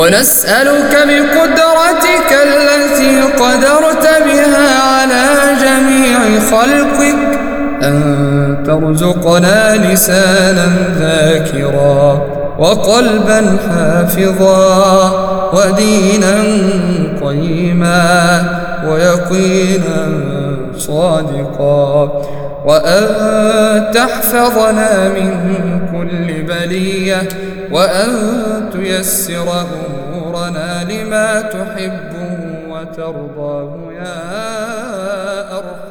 ونسألك بقدرتك التي قدرت بها على جميع خلقك أن ترزقنا لسانا ذاكرا وقلبا حافظا ودينا قيما ويقينا صادقا، وأن تحفظنا من كل بلية، وأن تيسر أمورنا لما تحب وترضاه يا أرحم